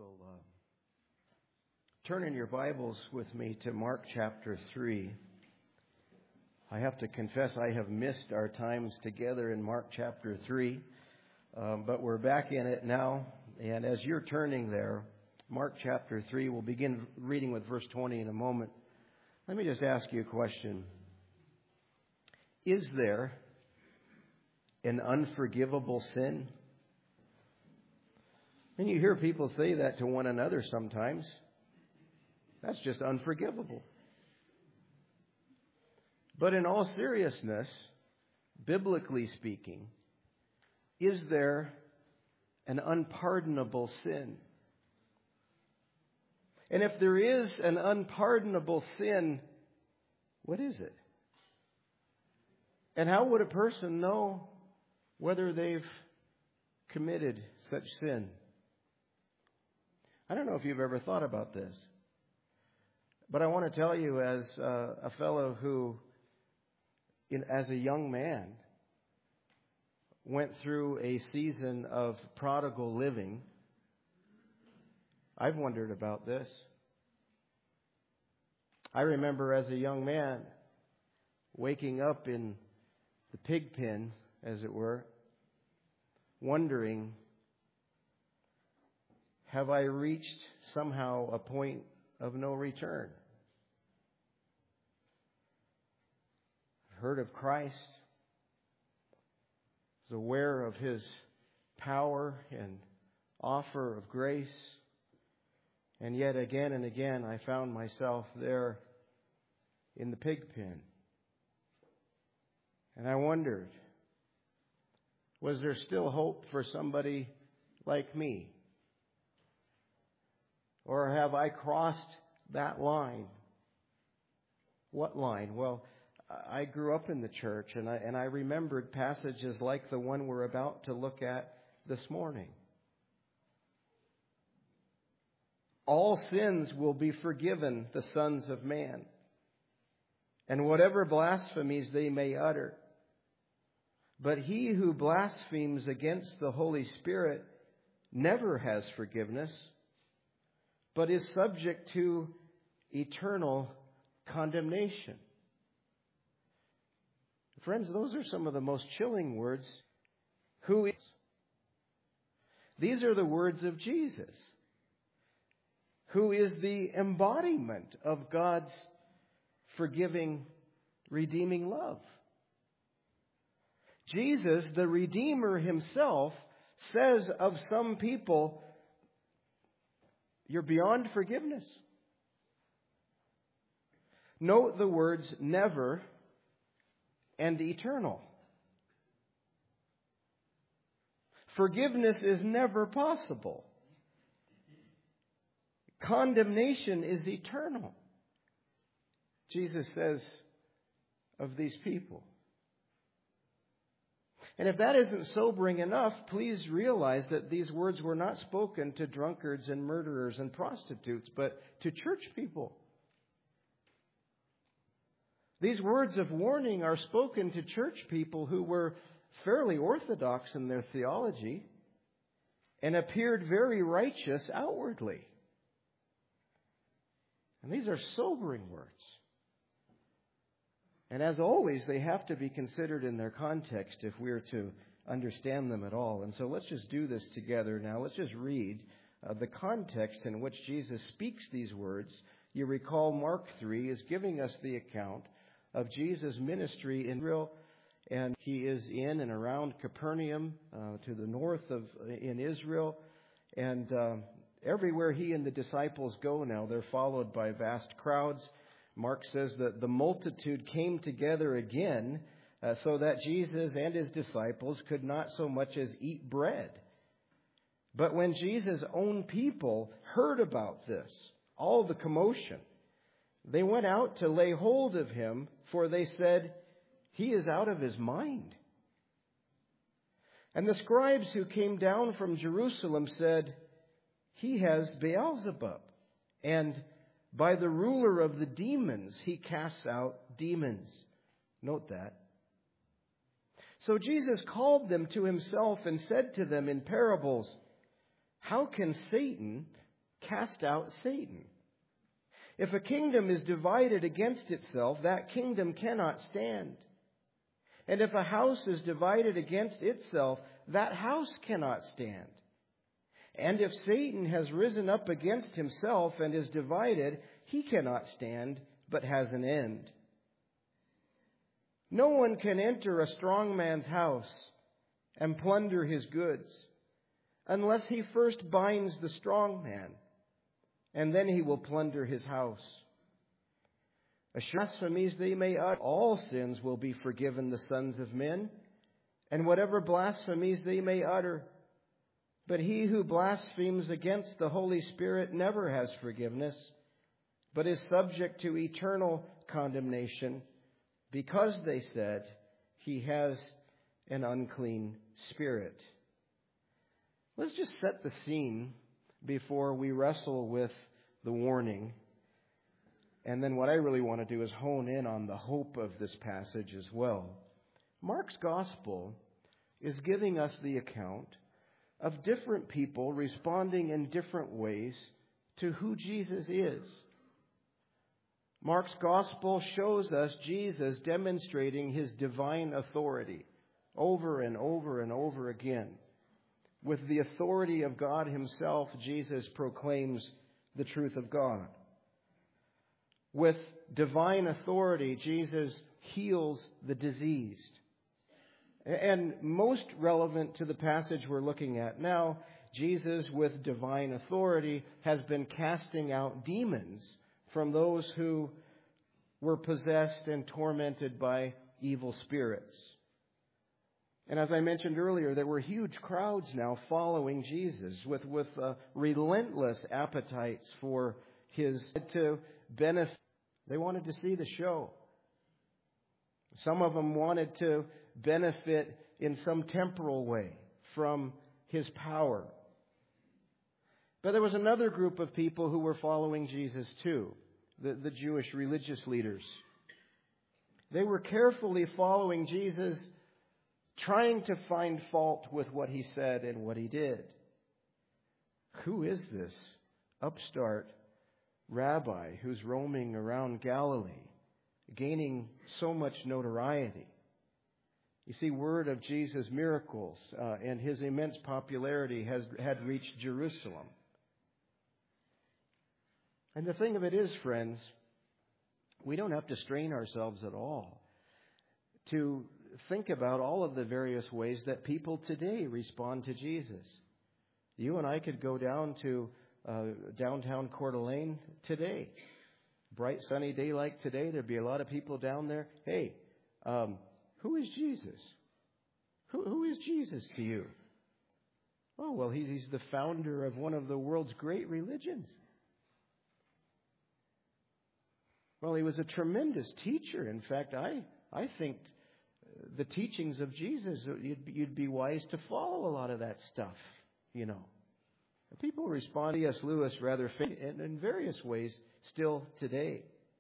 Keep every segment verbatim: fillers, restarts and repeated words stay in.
will uh, turn in your Bibles with me to Mark chapter three. I have to confess I have missed our times together in Mark chapter three, um, but we're back in it now. And as you're turning there, Mark chapter three, we'll begin reading with verse twenty in a moment. Let me just ask you a question. Is there an unforgivable sin? And you hear people say that to one another sometimes. That's just unforgivable. But in all seriousness, biblically speaking, is there an unpardonable sin? And if there is an unpardonable sin, what is it? And how would a person know whether they've committed such sin? I don't know if you've ever thought about this, but I want to tell you, as uh, a fellow who, in, as a young man, went through a season of prodigal living, I've wondered about this. I remember as a young man waking up in the pig pen, as it were, wondering, have I reached somehow a point of no return? I've heard of Christ, was aware of His power and offer of grace, and yet again and again I found myself there in the pig pen. And I wondered, was there still hope for somebody like me? Or have I crossed that line? What line? Well, I grew up in the church, and I, and I remembered passages like the one we're about to look at this morning. All sins will be forgiven the sons of man, and whatever blasphemies they may utter. But he who blasphemes against the Holy Spirit never has forgiveness, but is subject to eternal condemnation. Friends, those are some of the most chilling words. Who is? These are the words of Jesus, who is the embodiment of God's forgiving, redeeming love. Jesus, the Redeemer Himself, says of some people, you're beyond forgiveness. Note the words never and eternal. Forgiveness is never possible. Condemnation is eternal, Jesus says of these people. And if that isn't sobering enough, please realize that these words were not spoken to drunkards and murderers and prostitutes, but to church people. These words of warning are spoken to church people who were fairly orthodox in their theology and appeared very righteous outwardly. And these are sobering words. And as always, they have to be considered in their context if we're to understand them at all. And so let's just do this together now. Let's just read uh, the context in which Jesus speaks these words. You recall Mark three is giving us the account of Jesus' ministry in Israel, and He is in and around Capernaum uh, to the north of in Israel. And uh, everywhere He and the disciples go now, they're followed by vast crowds. Mark says that the multitude came together again uh, so that Jesus and His disciples could not so much as eat bread. But when Jesus' own people heard about this, all the commotion, they went out to lay hold of Him, for they said, He is out of His mind. And the scribes who came down from Jerusalem said, He has Beelzebub, and by the ruler of the demons, He casts out demons. Note that. So Jesus called them to Himself and said to them in parables, How can Satan cast out Satan. If a kingdom is divided against itself, that kingdom cannot stand. And if a house is divided against itself, that house cannot stand. And if Satan has risen up against himself and is divided, he cannot stand, but has an end. No one can enter a strong man's house and plunder his goods unless he first binds the strong man, and then he will plunder his house. Blasphemies they may utter, all sins will be forgiven the sons of men, and whatever blasphemies they may utter. But he who blasphemes against the Holy Spirit never has forgiveness, but is subject to eternal condemnation, because they said he has an unclean spirit. Let's just set the scene before we wrestle with the warning. And then what I really want to do is hone in on the hope of this passage as well. Mark's gospel is giving us the account of different people responding in different ways to who Jesus is. Mark's gospel shows us Jesus demonstrating his divine authority over and over and over again. With the authority of God himself, Jesus proclaims the truth of God. With divine authority, Jesus heals the diseased. And most relevant to the passage we're looking at now, Jesus, with divine authority, has been casting out demons from those who were possessed and tormented by evil spirits. And as I mentioned earlier, there were huge crowds now following Jesus with, with uh, relentless appetites for his to benefit. They wanted to see the show. Some of them wanted to benefit in some temporal way from his power. But there was another group of people who were following Jesus too, the, the Jewish religious leaders. They were carefully following Jesus, trying to find fault with what he said and what he did. Who is this upstart rabbi who's roaming around Galilee, gaining so much notoriety? You see, word of Jesus' miracles uh, and his immense popularity has had reached Jerusalem. And the thing of it is, friends, we don't have to strain ourselves at all to think about all of the various ways that people today respond to Jesus. You and I could go down to uh, downtown Coeur d'Alene today. Bright sunny day like today, there'd be a lot of people down there. Hey, um, who is Jesus? Who, who is Jesus to you? Oh, well, he, he's the founder of one of the world's great religions. Well, he was a tremendous teacher. In fact, I, I think the teachings of Jesus, you'd, you'd be wise to follow a lot of that stuff, you know. People respond to C S Lewis rather in, in various ways still today.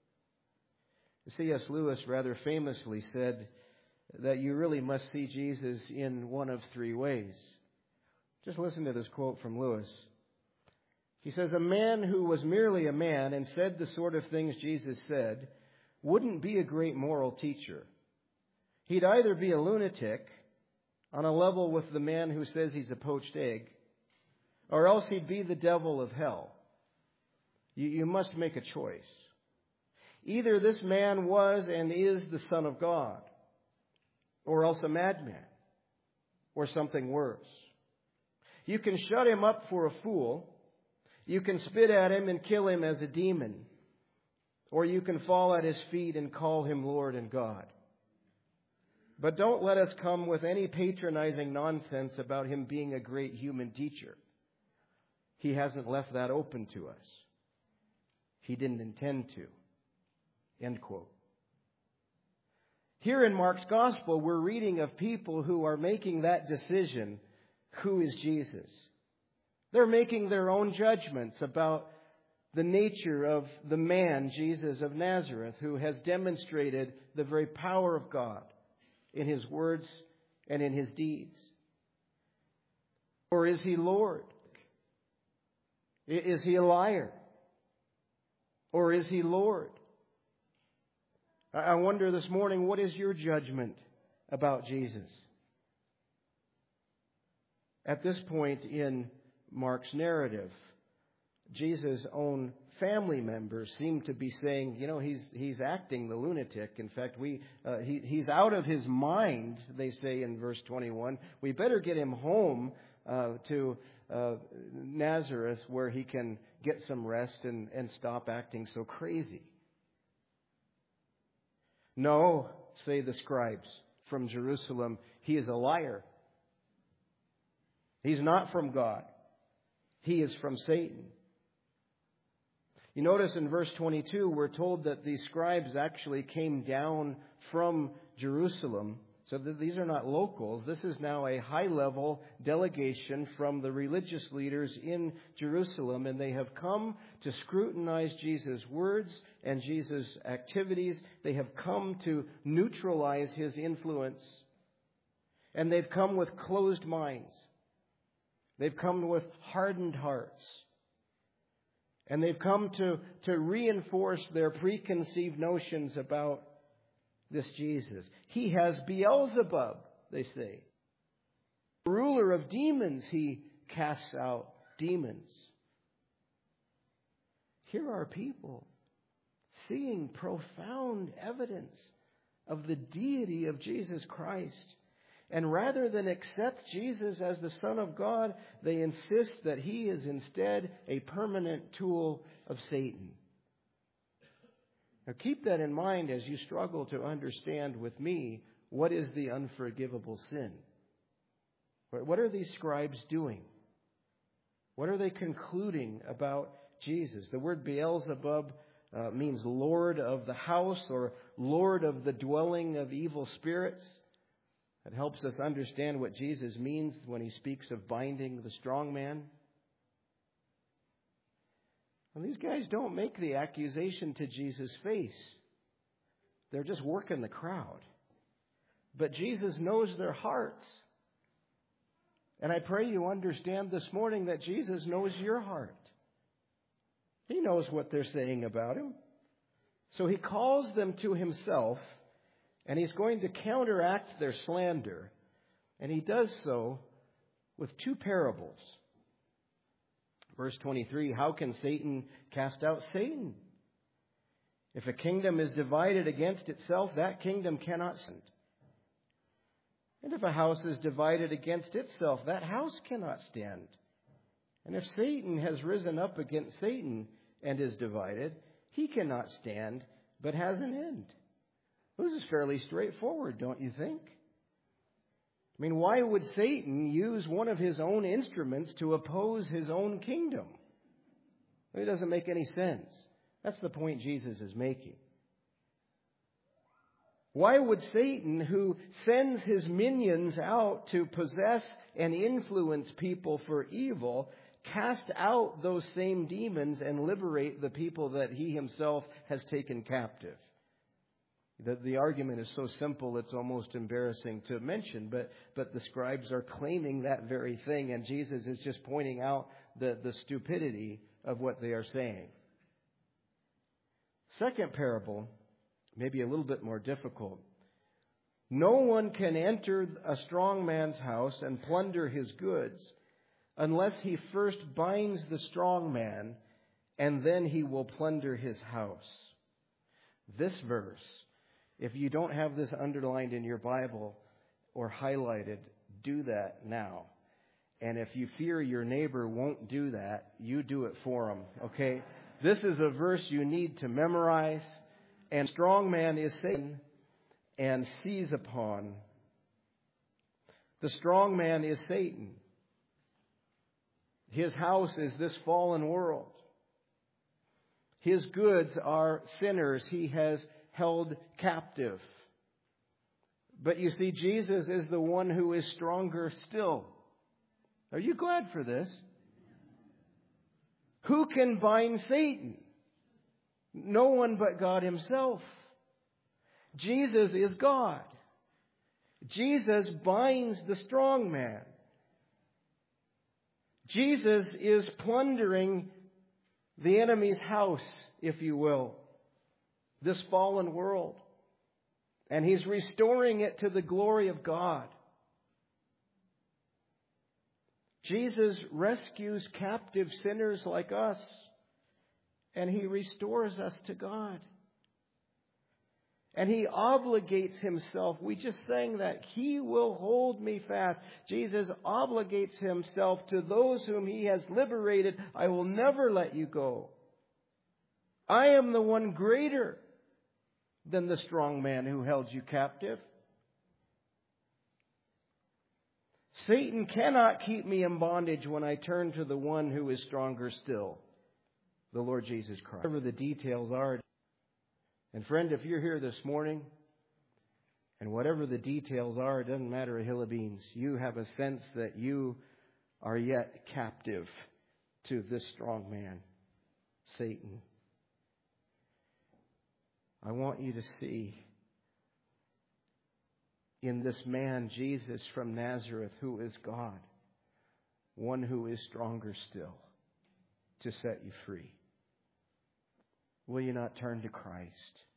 C S Lewis rather famously said that you really must see Jesus in one of three ways. Just listen to this quote from Lewis. He says, "A man who was merely a man and said the sort of things Jesus said wouldn't be a great moral teacher. He'd either be a lunatic on a level with the man who says he's a poached egg, or else he'd be the devil of hell. You, you must make a choice. Either this man was and is the Son of God, or else a madman, or something worse. You can shut him up for a fool. You can spit at him and kill him as a demon. Or you can fall at his feet and call him Lord and God. But don't let us come with any patronizing nonsense about him being a great human teacher. He hasn't left that open to us. He didn't intend to." End quote. Here in Mark's Gospel, we're reading of people who are making that decision. Who is Jesus? They're making their own judgments about the nature of the man, Jesus of Nazareth, who has demonstrated the very power of God in his words and in his deeds. Or is he Lord? Is he a liar? Or is he Lord? I wonder this morning, what is your judgment about Jesus? At this point in Mark's narrative, Jesus' own family members seem to be saying, you know, he's he's acting the lunatic. In fact, we uh, he he's out of his mind, they say in verse twenty-one. We better get him home uh, to uh, Nazareth where he can get some rest and, and stop acting so crazy. No, say the scribes from Jerusalem, he is a liar. He's not from God. He is from Satan. You notice in verse twenty-two, we're told that these scribes actually came down from Jerusalem. So that these are not locals. This is now a high-level delegation from the religious leaders in Jerusalem, and they have come to scrutinize Jesus' words and Jesus' activities. They have come to neutralize his influence. And they've come with closed minds. They've come with hardened hearts. And they've come to, to reinforce their preconceived notions about this Jesus. He has Beelzebub, they say. The ruler of demons, he casts out demons. Here are people seeing profound evidence of the deity of Jesus Christ. And rather than accept Jesus as the Son of God, they insist that he is instead a permanent tool of Satan. Now keep that in mind as you struggle to understand with me what is the unforgivable sin. What are these scribes doing? What are they concluding about Jesus? The word Beelzebub uh, means Lord of the house or Lord of the dwelling of evil spirits. It helps us understand what Jesus means when he speaks of binding the strong man. And these guys don't make the accusation to Jesus' face. They're just working the crowd. But Jesus knows their hearts. And I pray you understand this morning that Jesus knows your heart. He knows what they're saying about him. So he calls them to himself, and he's going to counteract their slander. And he does so with two parables. Verse twenty-three, how can Satan cast out Satan? If a kingdom is divided against itself, that kingdom cannot stand. And if a house is divided against itself, that house cannot stand. And if Satan has risen up against Satan and is divided, he cannot stand, but has an end. This is fairly straightforward, don't you think? I mean, why would Satan use one of his own instruments to oppose his own kingdom? It doesn't make any sense. That's the point Jesus is making. Why would Satan, who sends his minions out to possess and influence people for evil, cast out those same demons and liberate the people that he himself has taken captive? The, the argument is so simple it's almost embarrassing to mention, but, but the scribes are claiming that very thing, and Jesus is just pointing out the, the stupidity of what they are saying. Second parable, maybe a little bit more difficult. No one can enter a strong man's house and plunder his goods unless he first binds the strong man, and then he will plunder his house. This verse, if you don't have this underlined in your Bible or highlighted, do that now. And if you fear your neighbor won't do that, you do it for him, okay? This is a verse you need to memorize. And strong man is Satan and seize upon. The strong man is Satan. His house is this fallen world. His goods are sinners he has held captive. But you see, Jesus is the one who is stronger still. Are you glad for this? Who can bind Satan? No one but God himself. Jesus is God. Jesus binds the strong man. Jesus is plundering the enemy's house, if you will, this fallen world. And He's restoring it to the glory of God. Jesus rescues captive sinners like us, and He restores us to God. And He obligates Himself. We just sang that. He will hold me fast. Jesus obligates Himself to those whom He has liberated. I will never let you go. I am the one greater than the strong man who held you captive. Satan cannot keep me in bondage when I turn to the one who is stronger still, the Lord Jesus Christ. Whatever the details are. And friend, if you're here this morning, and whatever the details are, it doesn't matter a hill of beans. You have a sense that you are yet captive to this strong man, Satan. I want you to see in this man, Jesus from Nazareth, who is God, one who is stronger still to set you free. Will you not turn to Christ?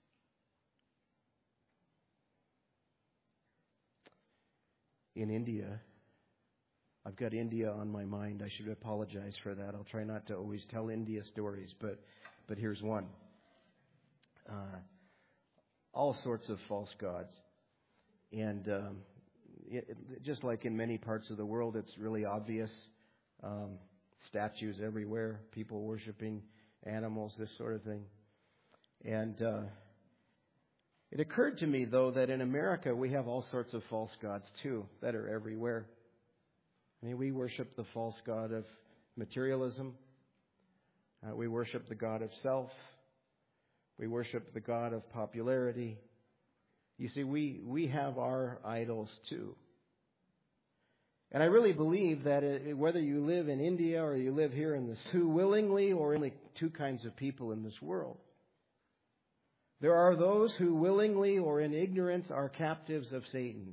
In India, I've got India on my mind. I should apologize for that. I'll try not to always tell India stories, but but here's one. Uh, all sorts of false gods. And um, it, it, just like in many parts of the world, it's really obvious. Um, statues everywhere, people worshiping animals, this sort of thing. And uh, it occurred to me, though, that in America we have all sorts of false gods, too, that are everywhere. I mean, we worship the false god of materialism. Uh, we worship the god of self. We worship the god of popularity. You see, we, we have our idols, too. And I really believe that it, whether you live in India or you live here in this, who willingly or only two kinds of people in this world. There are those who willingly or in ignorance are captives of Satan.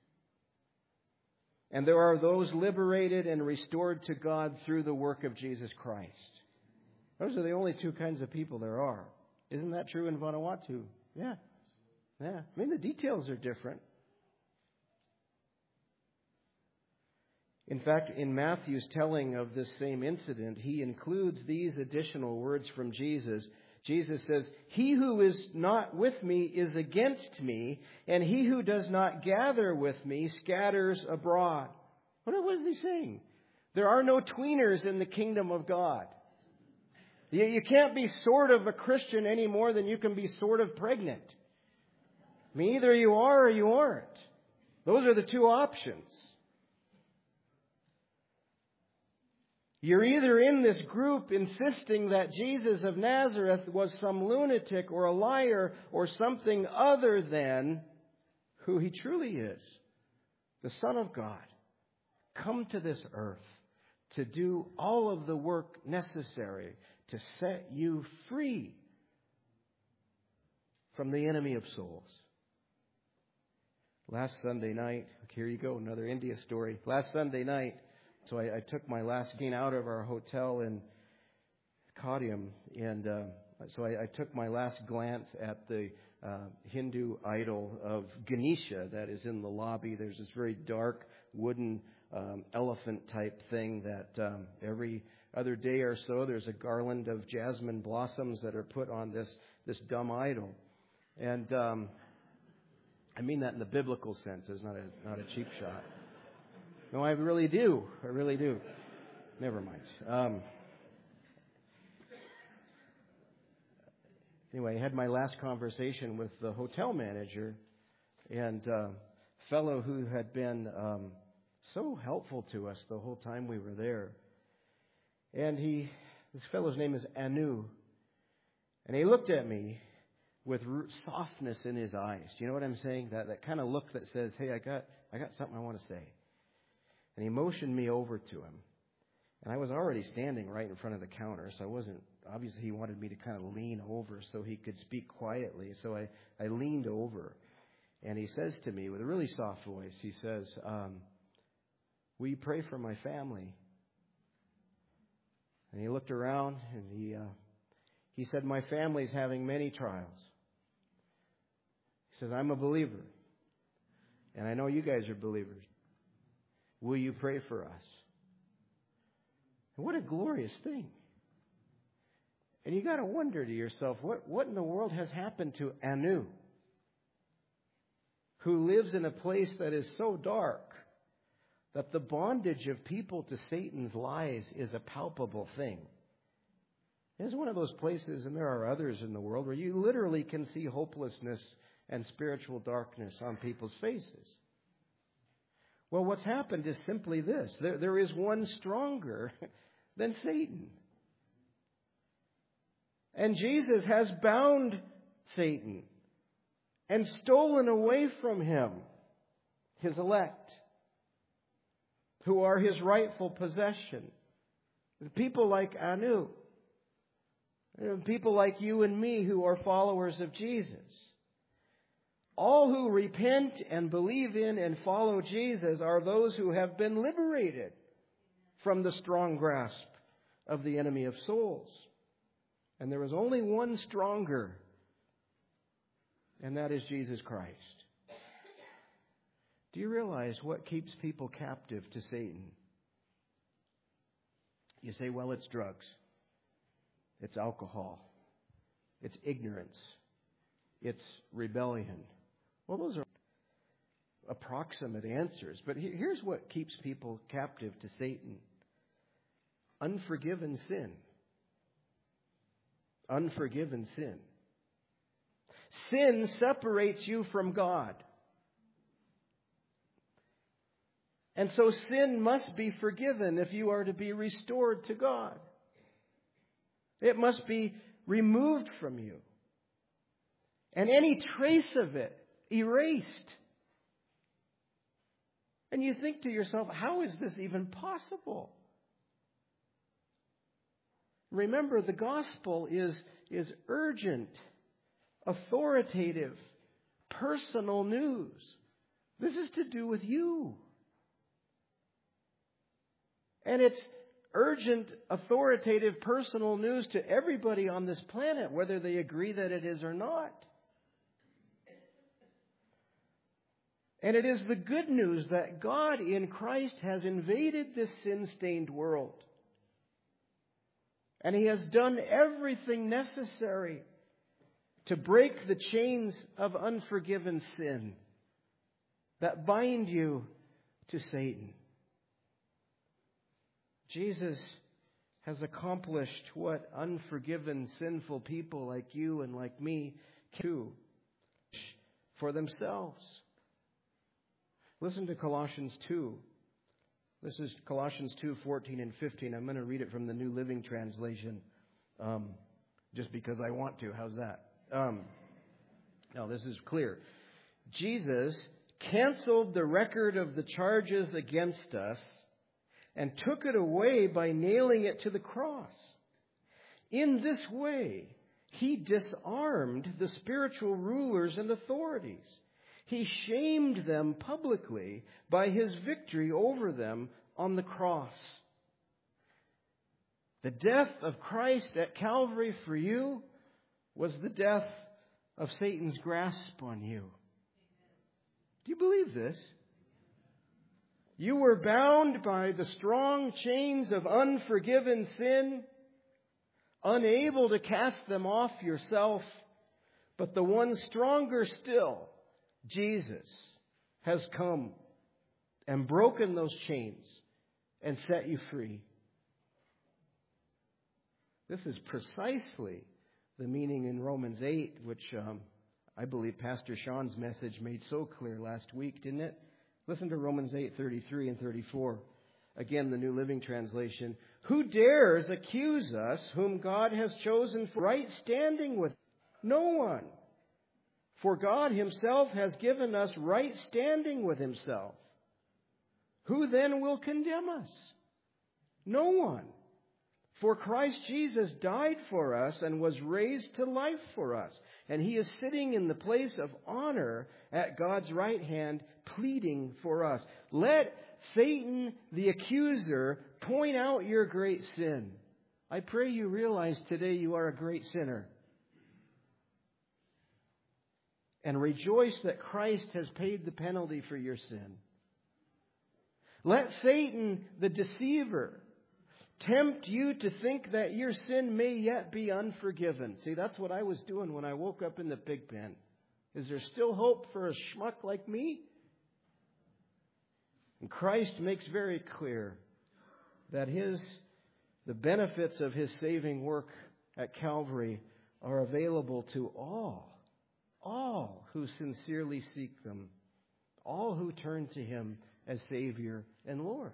And there are those liberated and restored to God through the work of Jesus Christ. Those are the only two kinds of people there are. Isn't that true in Vanuatu? Yeah. Yeah. I mean, the details are different. In fact, in Matthew's telling of this same incident, he includes these additional words from Jesus. Jesus says, "He who is not with me is against me, and he who does not gather with me scatters abroad." What is he saying? There are no tweeners in the kingdom of God. You, you can't be sort of a Christian any more than you can be sort of pregnant. I mean, either you are or you aren't. Those are the two options. You're either in this group insisting that Jesus of Nazareth was some lunatic or a liar or something other than who He truly is, the Son of God, come to this earth to do all of the work necessary to set you free from the enemy of souls. Last Sunday night, here you go, another India story. Last Sunday night, so I, I took my last gain out of our hotel in Kottayam, and uh, so I, I took my last glance at the uh, Hindu idol of Ganesha that is in the lobby. There's this very dark wooden um, elephant-type thing that um, every other day or so there's a garland of jasmine blossoms that are put on this this dumb idol, and um, I mean that in the biblical sense. It's not a not a cheap shot. No, I really do. I really do. Never mind. Um, anyway, I had my last conversation with the hotel manager, and a uh, fellow who had been um, so helpful to us the whole time we were there. And he, this fellow's name is Anu, and he looked at me with softness in his eyes. Do you know what I'm saying? That that kind of look that says, "Hey, I got I got something I want to say." And he motioned me over to him. And I was already standing right in front of the counter, so I wasn't, obviously he wanted me to kind of lean over so he could speak quietly. So I, I leaned over. And he says to me with a really soft voice, he says, um, "Will you pray for my family?" And he looked around and he, uh, he said, my family's having many trials. He says, I'm a believer. And I know you guys are believers. Will you pray for us? And what a glorious thing. And you got to wonder to yourself, what, what in the world has happened to Anu, who lives in a place that is so dark that the bondage of people to Satan's lies is a palpable thing. It's one of those places, and there are others in the world, where you literally can see hopelessness and spiritual darkness on people's faces. Well, what's happened is simply this. There, there is one stronger than Satan. And Jesus has bound Satan and stolen away from him his elect, who are his rightful possession. People like Anu, people like you and me who are followers of Jesus. All who repent and believe in and follow Jesus are those who have been liberated from the strong grasp of the enemy of souls. And there is only one stronger, and that is Jesus Christ. Do you realize what keeps people captive to Satan? You say, well, it's drugs. It's alcohol. It's ignorance. It's rebellion. Well, those are approximate answers. But here's what keeps people captive to Satan. Unforgiven sin. Unforgiven sin. Sin separates you from God. And so sin must be forgiven if you are to be restored to God. It must be removed from you. And any trace of it erased. And you think to yourself, how is this even possible? Remember, the gospel is, is urgent, authoritative, personal news. This is to do with you. And it's urgent, authoritative, personal news to everybody on this planet, whether they agree that it is or not. And it is the good news that God in Christ has invaded this sin-stained world. And He has done everything necessary to break the chains of unforgiven sin that bind you to Satan. Jesus has accomplished what unforgiven, sinful people like you and like me can do for themselves. Listen to Colossians two. This is Colossians two, fourteen and fifteen. I'm going to read it from the New Living Translation um, just because I want to. How's that? Um, now, this is clear. Jesus canceled the record of the charges against us and took it away by nailing it to the cross. In this way, He disarmed the spiritual rulers and authorities. He shamed them publicly by His victory over them on the cross. The death of Christ at Calvary for you was the death of Satan's grasp on you. Do you believe this? You were bound by the strong chains of unforgiven sin, unable to cast them off yourself, but the one stronger still, Jesus, has come and broken those chains and set you free. This is precisely the meaning in Romans eight, which um, I believe Pastor Sean's message made so clear last week, didn't it? Listen to Romans eight, thirty-three and thirty-four. Again, the New Living Translation. Who dares accuse us whom God has chosen for right standing with? No one. For God Himself has given us right standing with Himself. Who then will condemn us? No one. For Christ Jesus died for us and was raised to life for us. And He is sitting in the place of honor at God's right hand, pleading for us. Let Satan, the accuser, point out your great sin. I pray you realize today you are a great sinner. And rejoice that Christ has paid the penalty for your sin. Let Satan, the deceiver, tempt you to think that your sin may yet be unforgiven. See, that's what I was doing when I woke up in the pig pen. Is there still hope for a schmuck like me? And Christ makes very clear that his, the benefits of his saving work at Calvary are available to all. All who sincerely seek them. All who turn to him as Savior and Lord.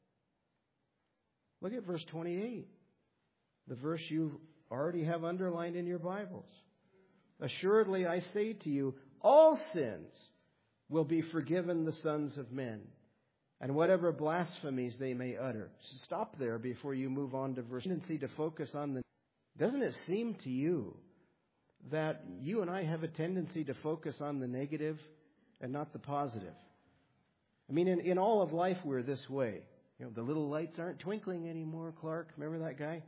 Look at verse twenty-eight. The verse you already have underlined in your Bibles. Assuredly, I say to you, all sins will be forgiven the sons of men, and whatever blasphemies they may utter. Stop there before you move on to verse. Tendency to focus on the. Doesn't it seem to you that you and I have a tendency to focus on the negative and not the positive? I mean, in, in all of life, we're this way. You know, the little lights aren't twinkling anymore, Clark. Remember that guy?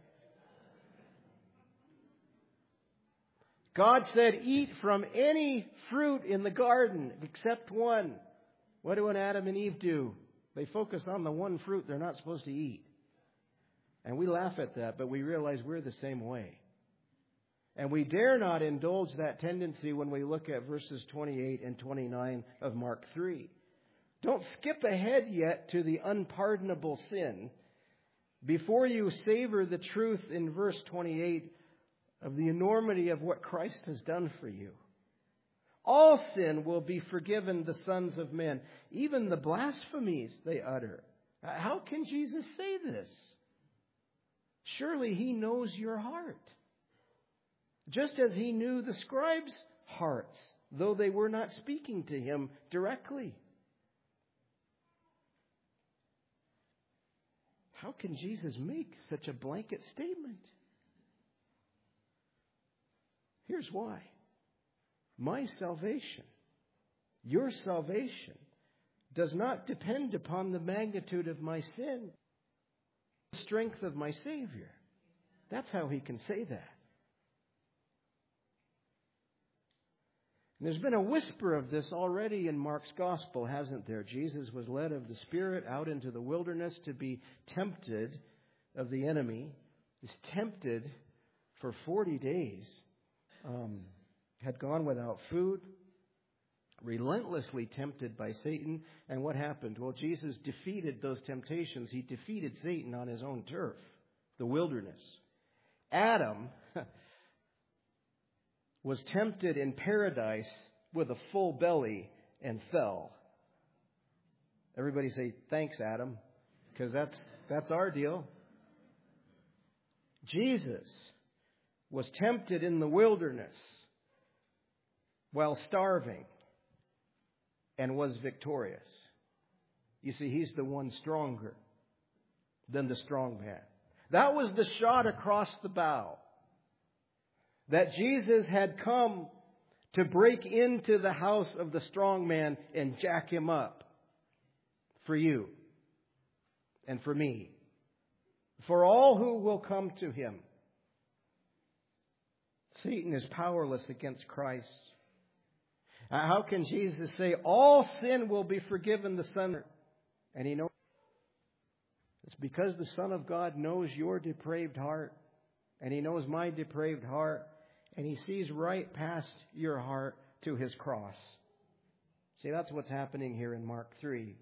God said, eat from any fruit in the garden except one. What do Adam and Eve do? They focus on the one fruit they're not supposed to eat. And we laugh at that, but we realize we're the same way. And we dare not indulge that tendency when we look at verses twenty-eight and twenty-nine of Mark three. Don't skip ahead yet to the unpardonable sin before you savor the truth in verse twenty-eight of the enormity of what Christ has done for you. All sin will be forgiven the sons of men, even the blasphemies they utter. How can Jesus say this? Surely he knows your heart. Just as he knew the scribes' hearts, though they were not speaking to him directly. How can Jesus make such a blanket statement? Here's why. My salvation, your salvation, does not depend upon the magnitude of my sin, the strength of my Savior. That's how he can say that. And there's been a whisper of this already in Mark's Gospel, hasn't there? Jesus was led of the Spirit out into the wilderness to be tempted of the enemy. He's tempted for forty days. Um, had gone without food, relentlessly tempted by Satan. And what happened? Well, Jesus defeated those temptations. He defeated Satan on his own turf, the wilderness. Adam was tempted in paradise with a full belly and fell. Everybody say, thanks, Adam, because that's, that's our deal. Jesus was tempted in the wilderness while starving and was victorious. You see, he's the one stronger than the strong man. That was the shot across the bow. That Jesus had come to break into the house of the strong man and jack him up for you and for me. For all who will come to him. Satan is powerless against Christ. How can Jesus say, all sin will be forgiven the Son? And he knows. It's because the Son of God knows your depraved heart. And he knows my depraved heart. And he sees right past your heart to his cross. See, that's what's happening here in Mark three.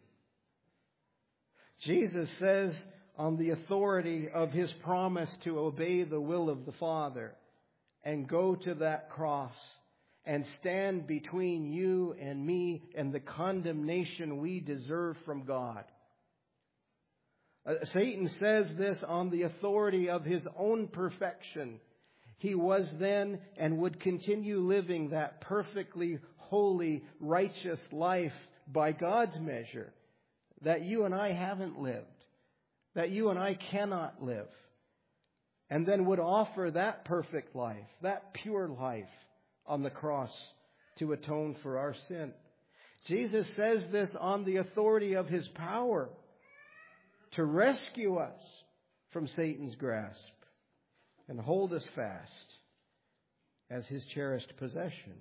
Jesus says, on the authority of his promise to obey the will of the Father and go to that cross and stand between you and me and the condemnation we deserve from God. Uh, Satan says this on the authority of his own perfection. He was then and would continue living that perfectly holy, righteous life by God's measure that you and I haven't lived, that you and I cannot live, and then would offer that perfect life, that pure life on the cross to atone for our sin. Jesus says this on the authority of his power to rescue us from Satan's grasp. and hold us fast as His cherished possession.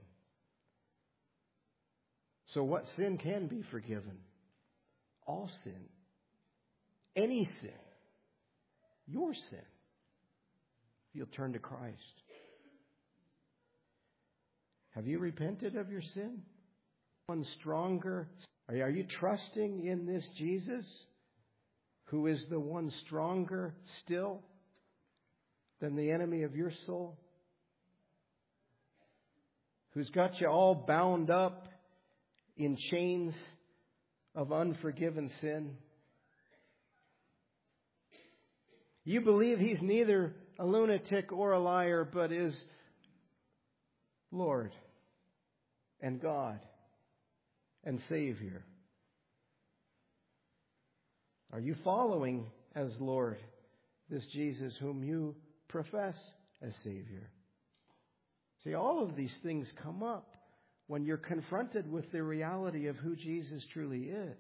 So what sin can be forgiven? All sin. Any sin. Your sin. If you'll turn to Christ. Have you repented of your sin? One stronger. Are you trusting in this Jesus, who is the one stronger still than the enemy of your soul? Who's got you all bound up in chains of unforgiven sin? You believe He's neither a lunatic or a liar, but is Lord and God and Savior. Are you following as Lord this Jesus whom you profess as Savior? See, all of these things come up when you're confronted with the reality of who Jesus truly is.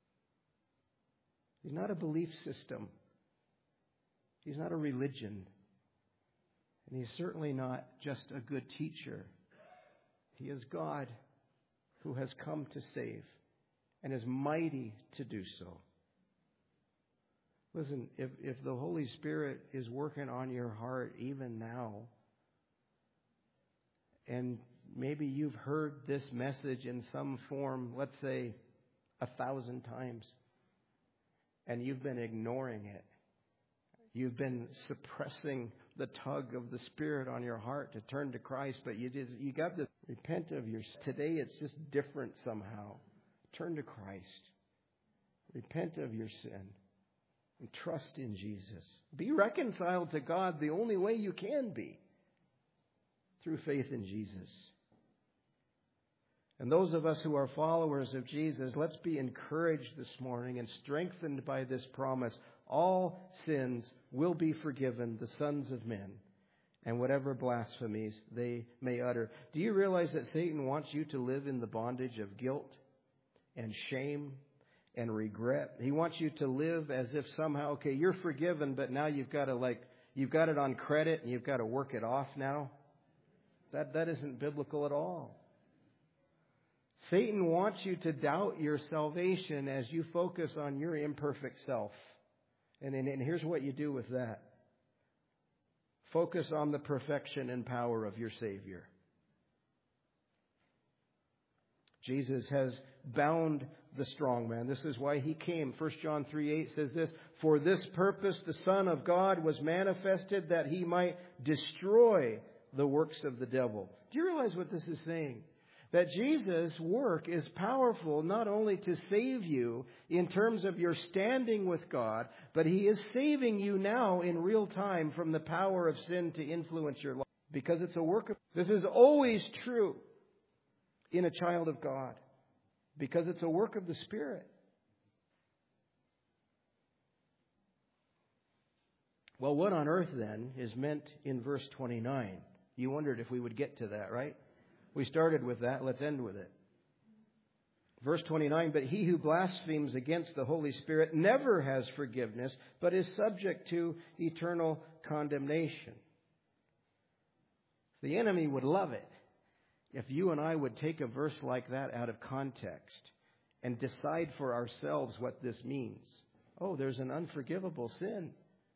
He's not a belief system. He's not a religion. And He's certainly not just a good teacher. He is God who has come to save and is mighty to do so. Listen, if, if the Holy Spirit is working on your heart even now, and maybe you've heard this message in some form, let's say a thousand times, and you've been ignoring it. You've been suppressing the tug of the Spirit on your heart to turn to Christ, but you just you got to repent of your today. It's just different somehow. Turn to Christ. Repent of your sin and trust in Jesus. Be reconciled to God the only way you can be, through faith in Jesus. And those of us who are followers of Jesus, let's be encouraged this morning and strengthened by this promise. All sins will be forgiven the sons of men, and whatever blasphemies they may utter. Do you realize that Satan wants you to live in the bondage of guilt and shame and regret? He wants you to live as if somehow, okay, you're forgiven, but now you've got to like, you've got it on credit and you've got to work it off now. That, that isn't biblical at all. Satan wants you to doubt your salvation as you focus on your imperfect self. And, and, and here's what you do with that. Focus on the perfection and power of your Savior. Jesus has bound the strong man. This is why He came. First John three eight says this, "For this purpose the Son of God was manifested, that He might destroy the works of the devil." Do you realize what this is saying? That Jesus' work is powerful not only to save you in terms of your standing with God, but He is saving you now in real time from the power of sin to influence your life. Because it's a work of... This is always true in a child of God. Because it's a work of the Spirit. Well, what on earth then is meant in verse twenty-nine? You wondered if we would get to that, right? We started with that. Let's end with it. Verse twenty-nine, "But he who blasphemes against the Holy Spirit never has forgiveness, but is subject to eternal condemnation." The enemy would love it if you and I would take a verse like that out of context and decide for ourselves what this means. Oh, there's an unforgivable sin.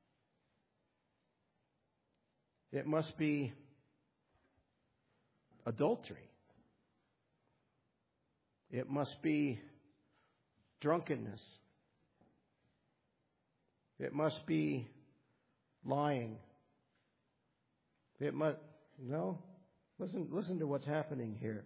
It must be adultery. It must be drunkenness. It must be lying. It must... No. Listen, listen to what's happening here.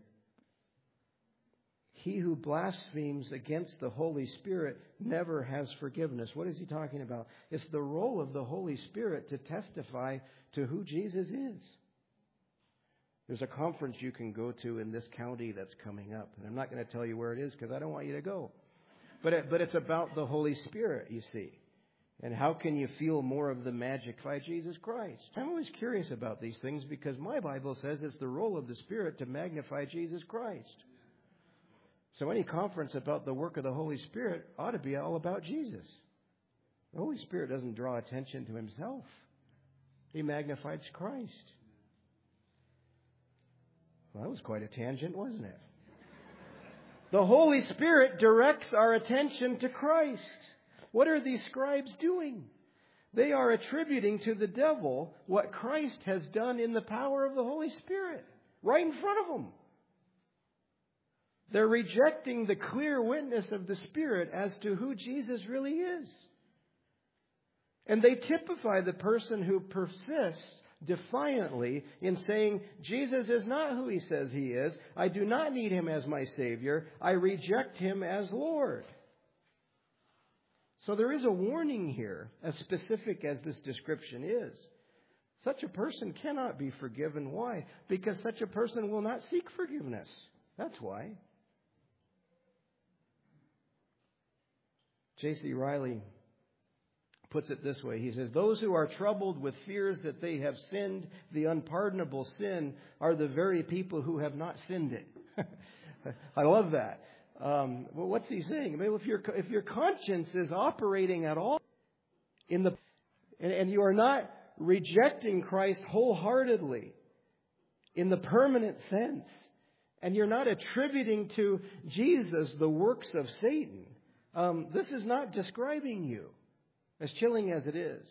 He who blasphemes against the Holy Spirit never has forgiveness. What is he talking about? It's the role of the Holy Spirit to testify to who Jesus is. There's a conference you can go to in this county that's coming up. And I'm not going to tell you where it is because I don't want you to go. But it, but it's about the Holy Spirit, you see. And how can you feel more of the magic by Jesus Christ? I'm always curious about these things because my Bible says it's the role of the Spirit to magnify Jesus Christ. So any conference about the work of the Holy Spirit ought to be all about Jesus. The Holy Spirit doesn't draw attention to Himself. He magnifies Christ. Well, that was quite a tangent, wasn't it? The Holy Spirit directs our attention to Christ. What are these scribes doing? They are attributing to the devil what Christ has done in the power of the Holy Spirit, right in front of them. They're rejecting the clear witness of the Spirit as to who Jesus really is. And they typify the person who persists defiantly in saying, Jesus is not who he says he is. I do not need him as my Savior. I reject him as Lord. So there is a warning here, as specific as this description is. Such a person cannot be forgiven. Why? Because such a person will not seek forgiveness. That's why. J C Riley puts it this way. He says, those who are troubled with fears that they have sinned the unpardonable sin are the very people who have not sinned it. I love that. Um, well, what's he saying? I mean, if your if your conscience is operating at all in the and, and you are not rejecting Christ wholeheartedly in the permanent sense, and you're not attributing to Jesus the works of Satan, um, this is not describing you, as chilling as it is.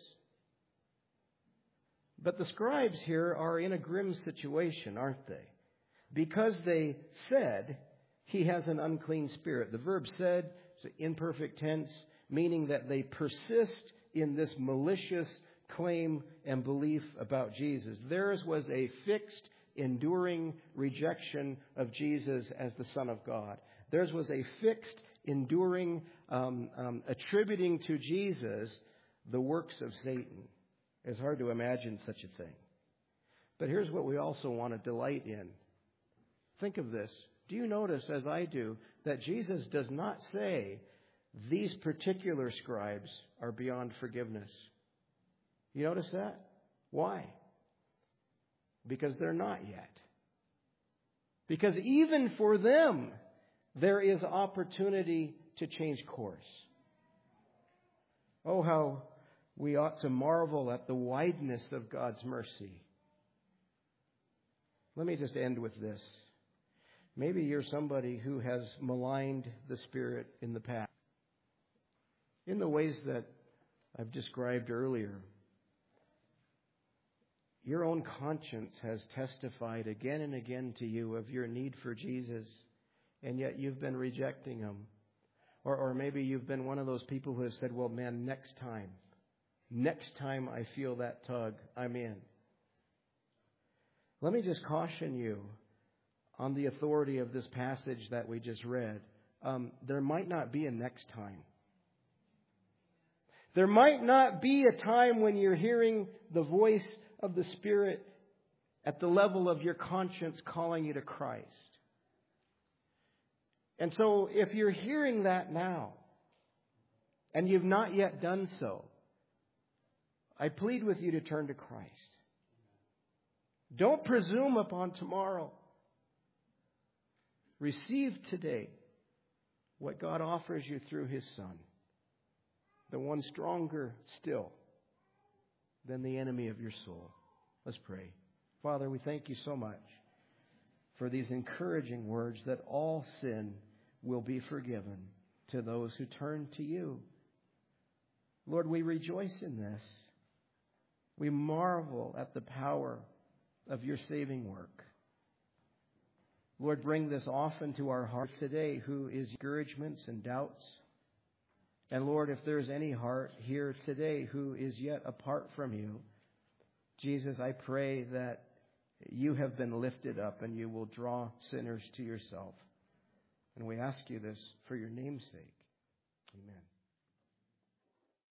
But the scribes here are in a grim situation, aren't they? Because they said he has an unclean spirit. The verb said is an imperfect tense, meaning that they persist in this malicious claim and belief about Jesus. Theirs was a fixed, enduring rejection of Jesus as the Son of God. Theirs was a fixed, enduring, um, um, attributing to Jesus the works of Satan. It's hard to imagine such a thing. But here's what we also want to delight in. Think of this. Do you notice, as I do, that Jesus does not say these particular scribes are beyond forgiveness? You notice that? Why? Because they're not yet. Because even for them, there is opportunity to change course. Oh, how we ought to marvel at the wideness of God's mercy. Let me just end with this. Maybe you're somebody who has maligned the Spirit in the past, in the ways that I've described earlier. Your own conscience has testified again and again to you of your need for Jesus, and yet you've been rejecting him. Or, or maybe you've been one of those people who have said, well, man, next time, next time I feel that tug, I'm in. Let me just caution you on the authority of this passage that we just read. Um, there might not be a next time. There might not be a time when you're hearing the voice of the Spirit at the level of your conscience calling you to Christ. And so if you're hearing that now and you've not yet done so, I plead with you to turn to Christ. Don't presume upon tomorrow. Receive today what God offers you through his Son, the one stronger still than the enemy of your soul. Let's pray. Father, we thank you so much for these encouraging words that all sin will be forgiven to those who turn to you. Lord, we rejoice in this. We marvel at the power of your saving work. Lord, bring this often to our hearts today who is discouragements and doubts. And Lord, if there's any heart here today who is yet apart from you, Jesus, I pray that you have been lifted up and you will draw sinners to yourself. And we ask you this for your name's sake. Amen.